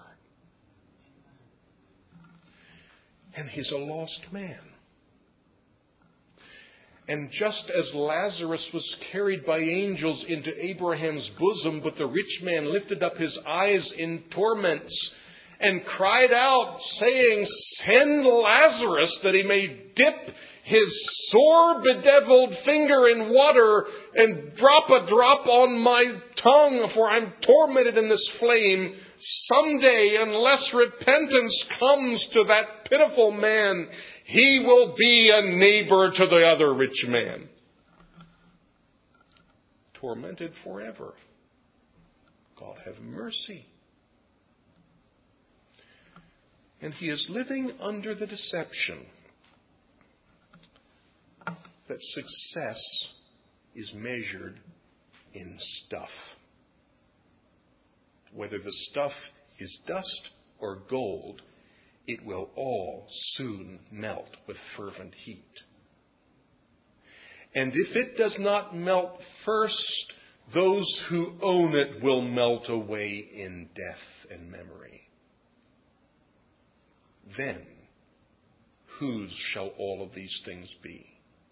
And he's a lost man. And just as Lazarus was carried by angels into Abraham's bosom, but the rich man lifted up his eyes in torments and cried out, saying, "Send Lazarus that he may dip his sore bedeviled finger in water and drop a drop on my tongue, for I'm tormented in this flame. Someday, unless repentance comes to that pitiful man, he will be a neighbor to the other rich man." Tormented forever. God have mercy. And he is living under the deception that success is measured in stuff. Whether the stuff is dust or gold, it will all soon melt with fervent heat. And if it does not melt first, those who own it will melt away in death and memory. Then, whose shall all of these things be?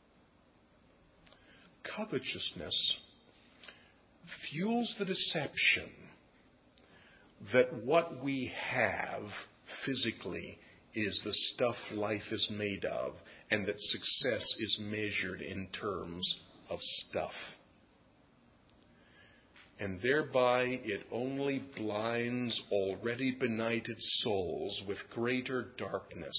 Covetousness fuels the deception that what we have physically is the stuff life is made of, and that success is measured in terms of stuff. And thereby it only blinds already benighted souls with greater darkness,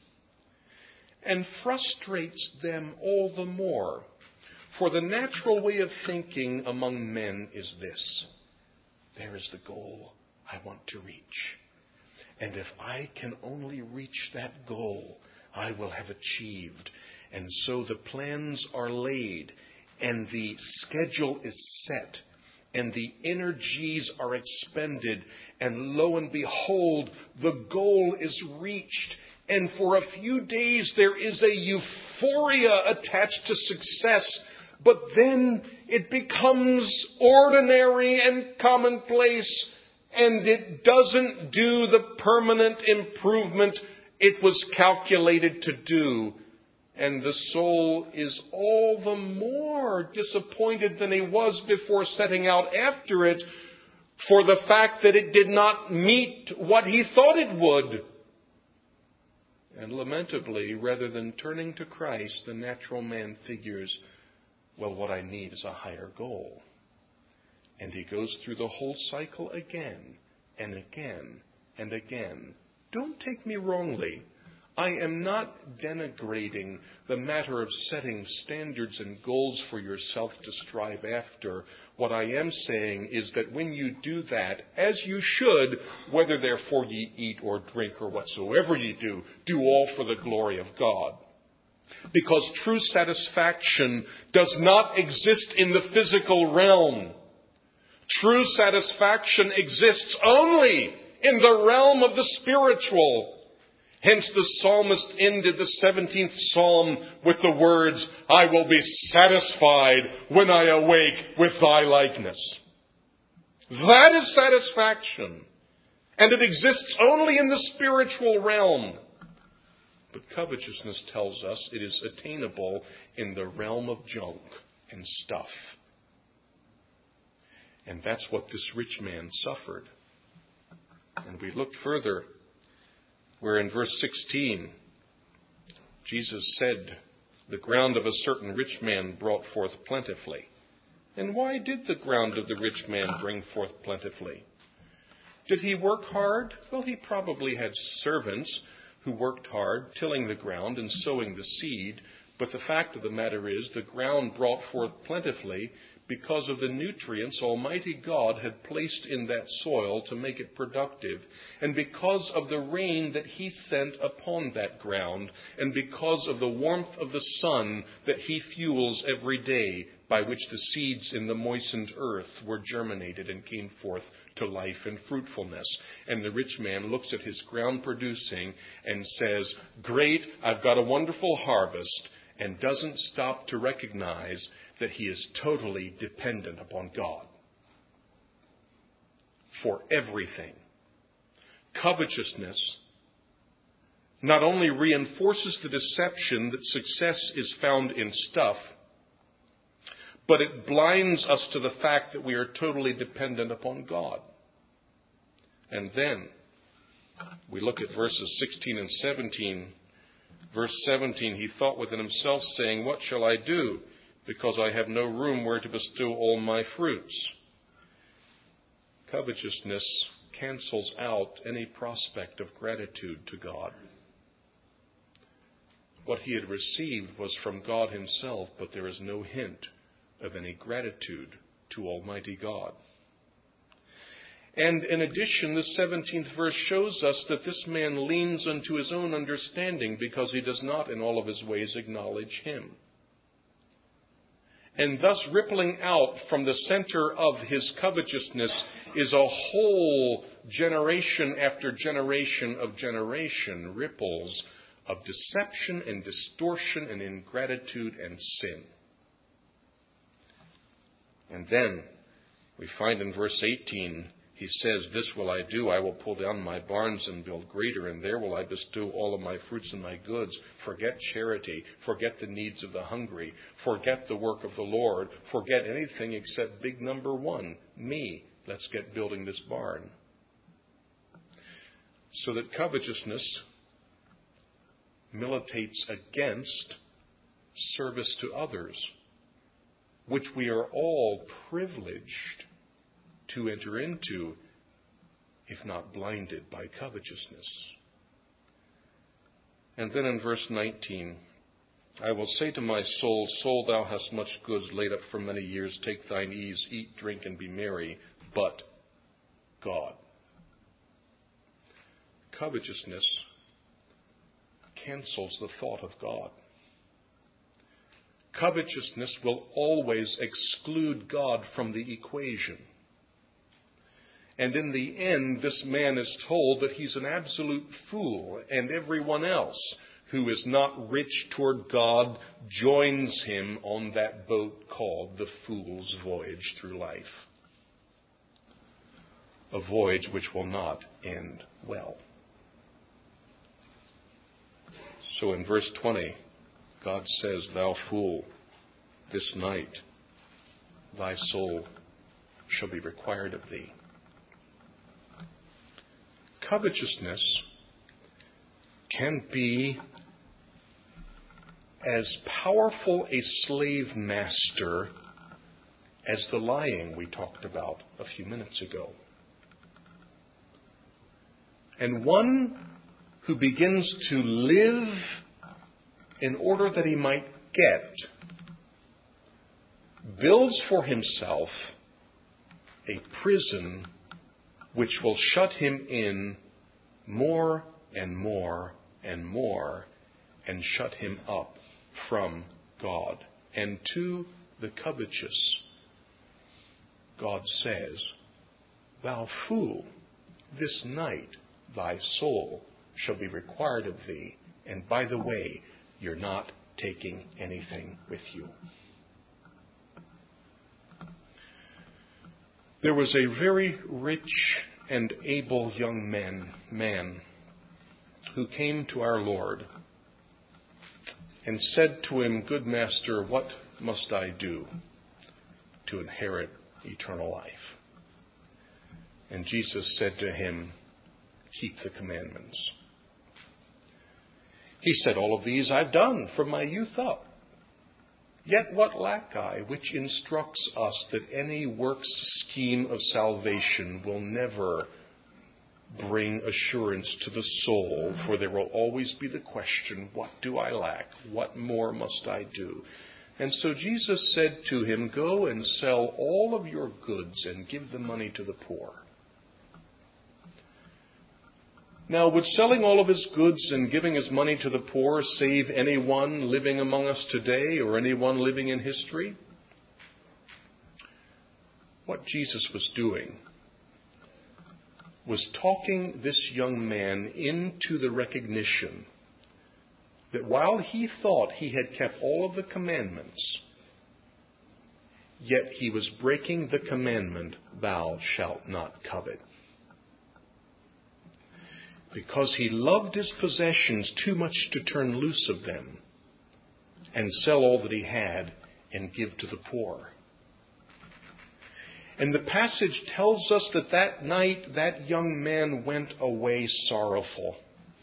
and frustrates them all the more. For the natural way of thinking among men is this: there is the goal I want to reach. And if I can only reach that goal, I will have achieved. And so the plans are laid, and the schedule is set, and the energies are expended, and lo and behold, the goal is reached. And for a few days there is a euphoria attached to success, but then it becomes ordinary and commonplace, and it doesn't do the permanent improvement it was calculated to do. And the soul is all the more disappointed than he was before setting out after it, for the fact that it did not meet what he thought it would. And lamentably, rather than turning to Christ, the natural man figures, well, what I need is a higher goal. And he goes through the whole cycle again and again and again. Don't take me wrongly. I am not denigrating the matter of setting standards and goals for yourself to strive after. What I am saying is that when you do that, as you should, whether therefore ye eat or drink or whatsoever ye do, do all for the glory of God. Because true satisfaction does not exist in the physical realm. True satisfaction exists only in the realm of the spiritual. Hence the psalmist ended the seventeenth psalm with the words, I will be satisfied when I awake with thy likeness. That is satisfaction. And it exists only in the spiritual realm. but covetousness tells us it is attainable in the realm of junk and stuff. And that's what this rich man suffered. And we look further, where in verse sixteen, Jesus said, the ground of a certain rich man brought forth plentifully. And why did the ground of the rich man bring forth plentifully? Did he work hard? Well, he probably had servants who worked hard, tilling the ground and sowing the seed. But the fact of the matter is, the ground brought forth plentifully because of the nutrients Almighty God had placed in that soil to make it productive, and because of the rain that He sent upon that ground, and because of the warmth of the sun that He fuels every day, by which the seeds in the moistened earth were germinated and came forth to life and fruitfulness. And the rich man looks at his ground producing and says, great, I've got a wonderful harvest, and doesn't stop to recognize that he is totally dependent upon God for everything. Covetousness not only reinforces the deception that success is found in stuff, but it blinds us to the fact that we are totally dependent upon God. And then we look at verses sixteen and seventeen. Verse seventeen, he thought within himself, saying, what shall I do? Because I have no room where to bestow all my fruits. Covetousness cancels out any prospect of gratitude to God. What he had received was from God Himself, but there is no hint of any gratitude to Almighty God. And in addition, the seventeenth verse shows us that this man leans unto his own understanding because he does not in all of his ways acknowledge Him. And thus rippling out from the center of his covetousness is a whole generation after generation of generation, ripples of deception and distortion and ingratitude and sin. And then we find in verse eighteen, he says, this will I do, I will pull down my barns and build greater, and there will I bestow all of my fruits and my goods. Forget charity, forget the needs of the hungry, forget the work of the Lord, forget anything except big number one, me. Let's get building this barn. So that covetousness militates against service to others, which we are all privileged to enter into, if not blinded by covetousness. And then in verse nineteen, I will say to my soul, soul, thou hast much goods laid up for many years. Take thine ease, eat, drink, and be merry. But God. Covetousness cancels the thought of God. Covetousness will always exclude God from the equation. And in the end, this man is told that he's an absolute fool, and everyone else who is not rich toward God joins him on that boat called the fool's voyage through life. A voyage which will not end well. So in verse twenty, God says, thou fool, this night thy soul shall be required of thee. Covetousness can be as powerful a slave master as the lying we talked about a few minutes ago. And one who begins to live in order that he might get, builds for himself a prison which will shut him in more and more and more and shut him up from God. And to the covetous, God says, thou fool, this night thy soul shall be required of thee. And by the way, you're not taking anything with you. There was a very rich and able young man, man who came to our Lord and said to him, Good master, what must I do to inherit eternal life? And Jesus said to him, Keep the commandments. He said, All of these I've done from my youth up. Yet what lack I, which instructs us that any works scheme of salvation will never bring assurance to the soul, for there will always be the question, what do I lack? What more must I do? And so Jesus said to him, Go and sell all of your goods and give the money to the poor. Now, would selling all of his goods and giving his money to the poor save anyone living among us today or anyone living in history? What Jesus was doing was talking this young man into the recognition that while he thought he had kept all of the commandments, yet he was breaking the commandment, Thou shalt not covet. Because he loved his possessions too much to turn loose of them and sell all that he had and give to the poor. And the passage tells us that that night that young man went away sorrowful.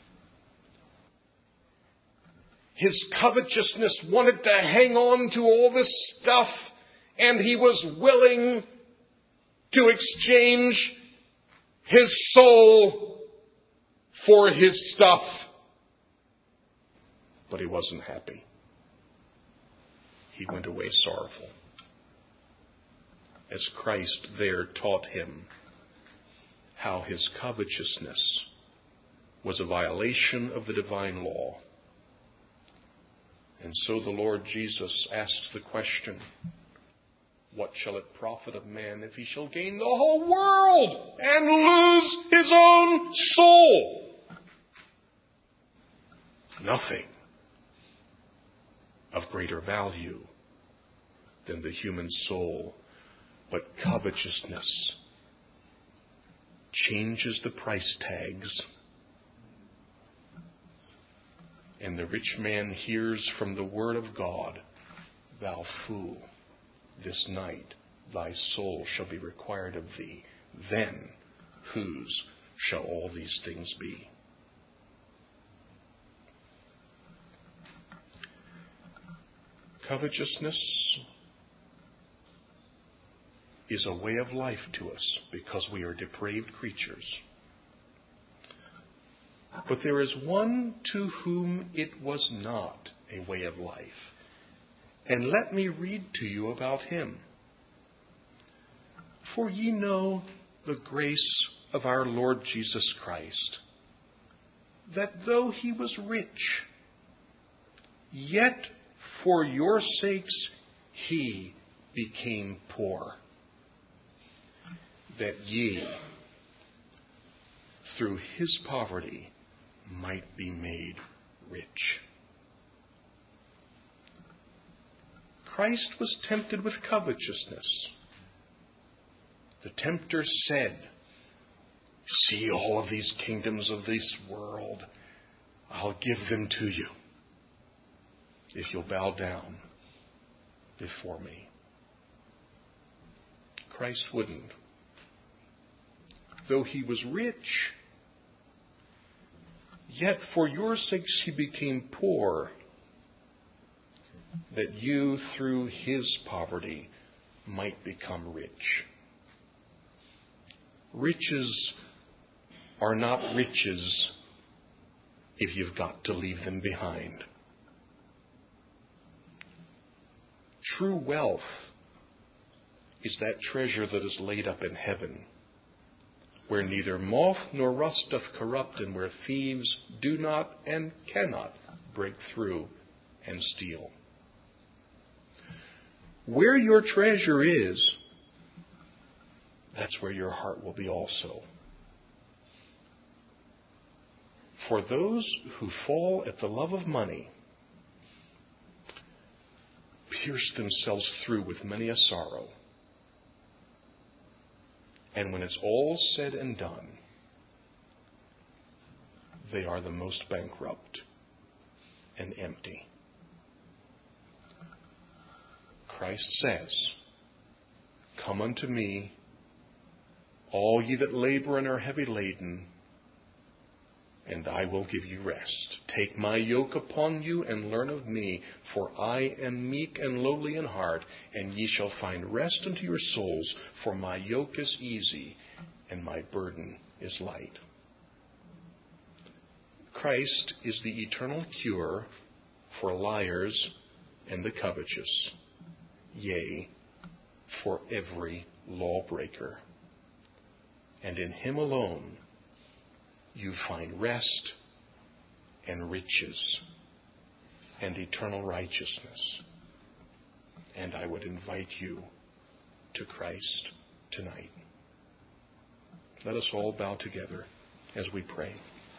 His covetousness wanted to hang on to all this stuff, and he was willing to exchange his soul for his stuff. But he wasn't happy. He went away sorrowful, as Christ there taught him how his covetousness was a violation of the divine law. And so the Lord Jesus asks the question, What shall it profit a man if he shall gain the whole world and lose his own soul? Nothing of greater value than the human soul, but covetousness changes the price tags. And the rich man hears from the word of God, Thou fool, this night thy soul shall be required of thee. Then whose shall all these things be? Covetousness is a way of life to us because we are depraved creatures. But there is one to whom it was not a way of life. And let me read to you about him. For ye know the grace of our Lord Jesus Christ, that though he was rich, yet for your sakes he became poor, that ye, through his poverty, might be made rich. Christ was tempted with covetousness. The tempter said, See all of these kingdoms of this world. I'll give them to you if you'll bow down before me. Christ wouldn't. Though he was rich, yet for your sakes he became poor, that you through his poverty might become rich. Riches are not riches if you've got to leave them behind. True wealth is that treasure that is laid up in heaven, where neither moth nor rust doth corrupt, and where thieves do not and cannot break through and steal. Where your treasure is, that's where your heart will be also. For those who fall at the love of money pierce themselves through with many a sorrow. And when it's all said and done, they are the most bankrupt and empty. Christ says, "Come unto me, all ye that labor and are heavy laden, and I will give you rest. Take my yoke upon you and learn of me, for I am meek and lowly in heart, and ye shall find rest unto your souls, for my yoke is easy and my burden is light." Christ is the eternal cure for liars and the covetous, yea, for every lawbreaker. And in him alone you find rest and riches and eternal righteousness. And I would invite you to Christ tonight. Let us all bow together as we pray.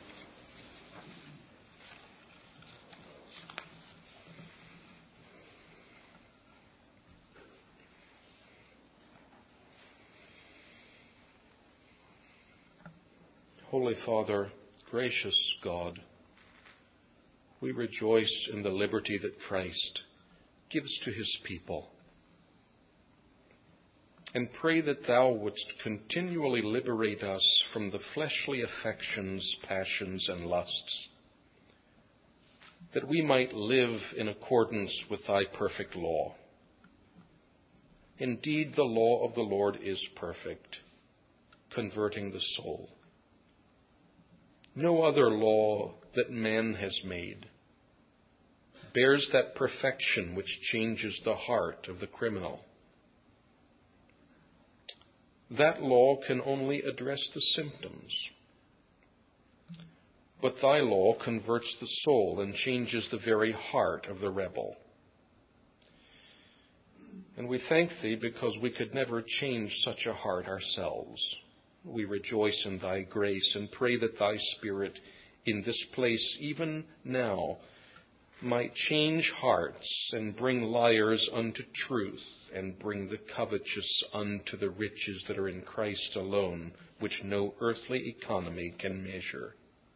Holy Father, gracious God, we rejoice in the liberty that Christ gives to his people, and pray that thou wouldst continually liberate us from the fleshly affections, passions, and lusts, that we might live in accordance with thy perfect law. Indeed, the law of the Lord is perfect, converting the soul. No other law that man has made bears that perfection which changes the heart of the criminal. That law can only address the symptoms, but thy law converts the soul and changes the very heart of the rebel. And we thank thee because we could never change such a heart ourselves. We rejoice in thy grace and pray that thy Spirit in this place, even now, might change hearts and bring liars unto truth and bring the covetous unto the riches that are in Christ alone, which no earthly economy can measure.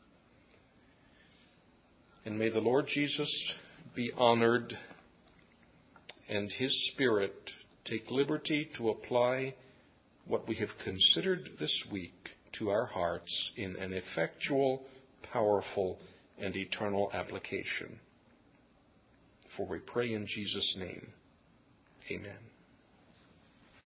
And may the Lord Jesus be honored and his Spirit take liberty to apply what we have considered this week to our hearts in an effectual, powerful, and eternal application. For we pray in Jesus' name. Amen.